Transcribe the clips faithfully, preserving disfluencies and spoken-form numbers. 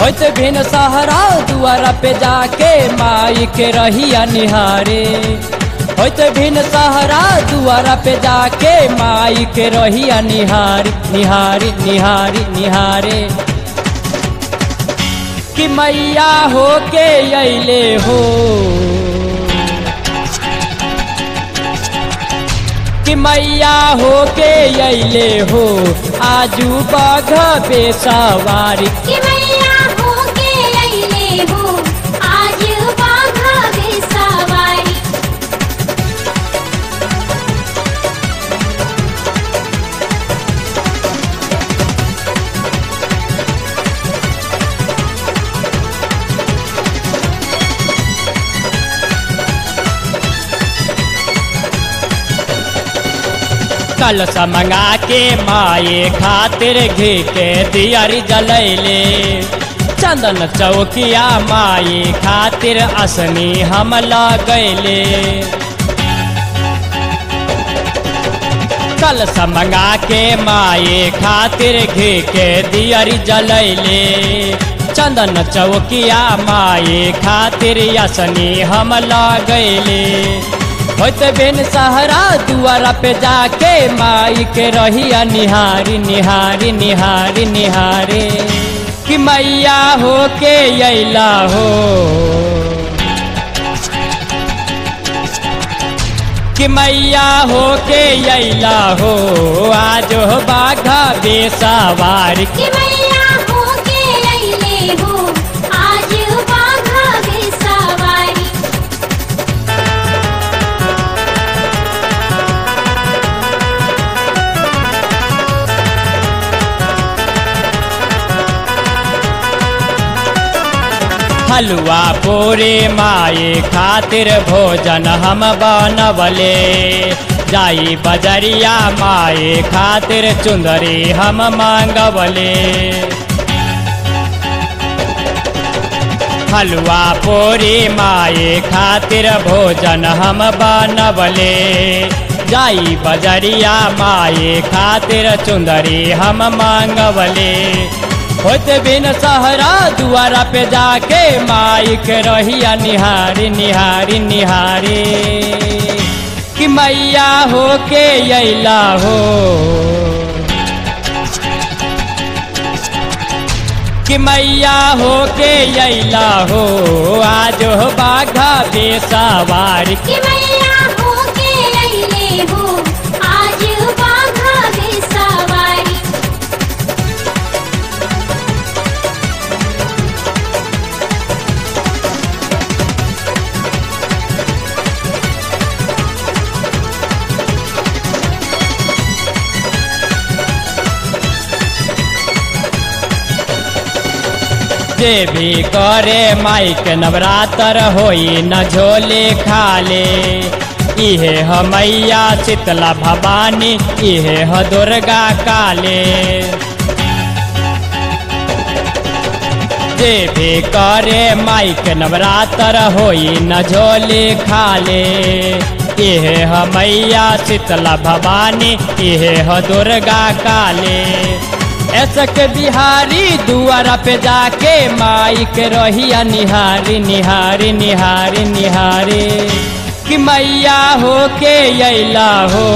होत भिन सहरा दुआरा पे जाके माई के रहिया निहारे। होत भिन सहरा दुआरा पे जाके माई के रहिया निहारी निहारी निहारी निहारे। कि मैया हो के अइले हो, कि मैया हो के अइले हो आजू बाघ बेसवारी। कि मैया हो के अइले हो आजू बाघ बेसवारी। कलश मंगा के माए खातिर घी के दियारी जलैले। चंदन चौकिया माए खातिर असनी हम लगैले। कलश मंगा के माए खातिर घी के दियारी जलैले। चंदन चौकिया माए खातिर असनी हम लगैले। होत बिन सहरा दुआरा पे जाके माई के रहिया निहारी निहारी निहारी निहारे। कि मैया हो के अइला हो, कि मैया हो के अइला हो आज बाघा बेसवारी। कि मैया हो के अइले हो आज बाघ बेसवारी। हलवा पूरी माए खातिर भोजन हम बनवले। जाई बजरिया माए खातिर चुंदरी हम मांगवले। हलवा पूरी माए खातिर भोजन हम बनवले। जाई बजरिया माए खातिर चुंदरी हम मांगवले। होत बिन सहरा दुआरा पे जाके माई के रहिया निहारी निहारी निहारी। कि मैया हो के अइला हो, कि मैया हो के अइला हो आज बाघा बेसवारी। कि मैया हो के अइले हो आज बाघ बेसवारी। जे भी करे माई के नवरात्र होई न झोले खाले। इहे ह मैया शीतला भवानी, इहे ह दुर्गा काले। जे भी करे माई के नवरात्र होई न झोले खाले। इहे ह मैया शीतला भवानी, इहे ह दुर्गा काले। ऐसक बिहारी दुआरा पे जाके माई के रहिया निहारी निहारी निहारी निहारी। कि मैया हो के अइला हो,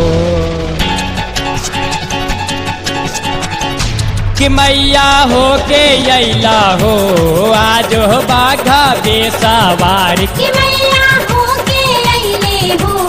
कि मैया हो के अइला हो आज बाघा बेसवारी। कि मैया हो के अइले हो